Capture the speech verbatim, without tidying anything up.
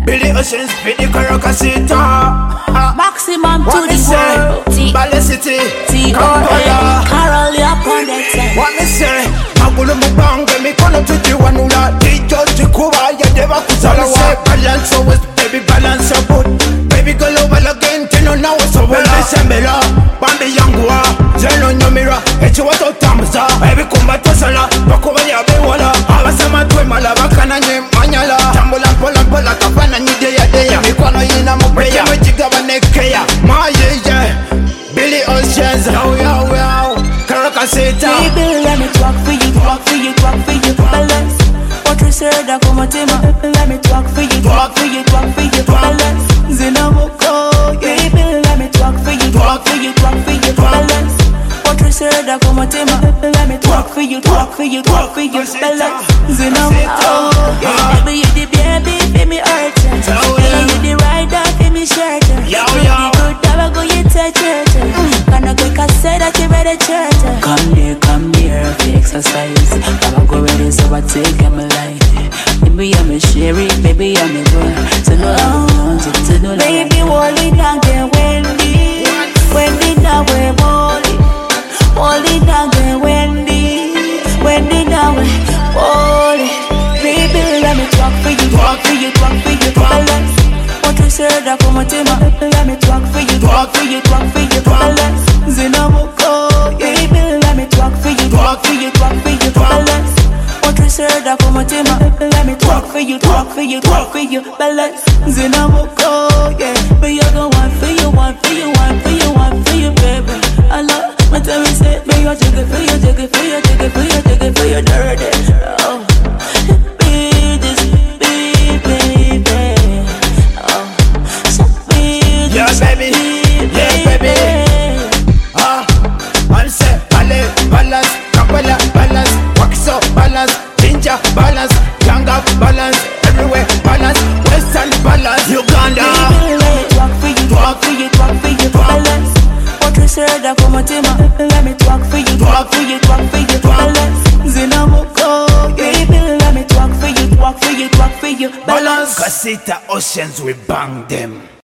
Billy Oceans, Billy Caracasita. Maximum to What me the say? world. Bale City, T O A Kampala. Carol upon that time. What me say? Magulu mubange mikono tujiwanula. Dijo jikuba ya deva kusala wa. Balance always, baby balance your boot. Baby girl over again, tino na wasobola. Baby sembela, bambi yangua. Zeno nyomira, echi wato tamza. Baby kumba tosala, bakuba ya bewala. Abasama twe malaba kana nye manyala. Tambula pola pola kapana nyide ya deya. Mikono yina mubeya, majiga banekeya. Ma ye ye, Billy Oceans. Yo yo yo, Caracasita. Baby, let me talk for you, talk for you, talk for you. Balance. What you said, I come at him. Let me talk for you, talk for you, talk for you. Balance. Zinamoko. Baby, let me talk for you, talk for you, talk for you. Balance. What you said, I come at him. Let me talk for you, talk for you, talk for you. Balance. Zinamoko. Baby, you the baby, feel me hurt. Baby, you the rider, feel me shirt. Yo, You yo. the good dog, go you touch it. Can I quick I say that you ready church? Come here, come here, for exercise. Baba go ready, so I take him a light. Baby, I'm a sherry, baby, I'm a boy. So no, no, so so no, baby, hold it down, get Wendy. Wendy, now we're Molly. Hold it down, get Wendy. Wendy, now we're Molly. Baby, let me talk for you, talk for you, talk for you. Balance. What you said, I come at him. Let me talk for you, talk for you, talk for you. Balance. Zinamoko. Baby, let me talk for you, talk for you, talk for you. Balance. What you said, I come at him. Let me talk for you, talk for you, talk for you. Balance. Zinamoko. Yeah, but you go one for you, one for you, one for you, one for you, baby. I love my time we say, me you take it for you, take it for you, take it for you, take it for you, dirty. Oh, be this, be baby. Oh, so be Yeah, this, baby. be Yeah, baby. Ah, man say ballet, balance, Kampala balance, Wakiso balance, Ginger balance, Yanga balance, everywhere balance, Western balance, Uganda. Baby, let me talk for you, talk for you, talk for you, balance. What you said, I come at him. Let me talk for you, talk for you, talk for you, balance. Zinamoko. Baby, let me talk for you, talk for you, talk for you, balance. Casita Oceans, we bang them.